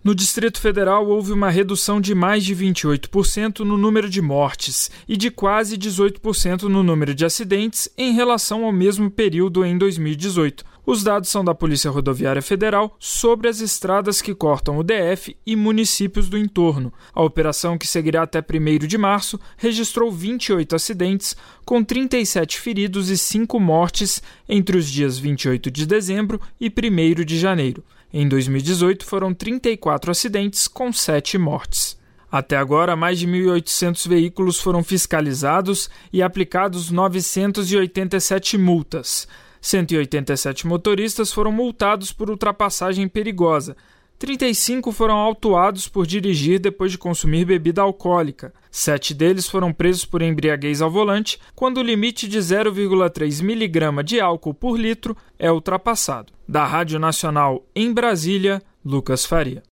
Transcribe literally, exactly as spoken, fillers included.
No Distrito Federal, houve uma redução de mais de vinte e oito por cento no número de mortes e de quase dezoito por cento no número de acidentes em relação ao mesmo período em dois mil e dezoito. Os dados são da Polícia Rodoviária Federal sobre as estradas que cortam o D F e municípios do entorno. A operação, que seguirá até primeiro de março, registrou vinte e oito acidentes, com trinta e sete feridos e cinco mortes entre os dias vinte e oito de dezembro e primeiro de janeiro. Em dois mil e dezoito, foram trinta e quatro acidentes, com sete mortes. Até agora, mais de mil e oitocentos veículos foram fiscalizados e aplicados novecentas e oitenta e sete multas. cento e oitenta e sete motoristas foram multados por ultrapassagem perigosa. trinta e cinco foram autuados por dirigir depois de consumir bebida alcoólica. Sete deles foram presos por embriaguez ao volante, quando o limite de zero vírgula três miligramas de álcool por litro é ultrapassado. Da Rádio Nacional em Brasília, Lucas Faria.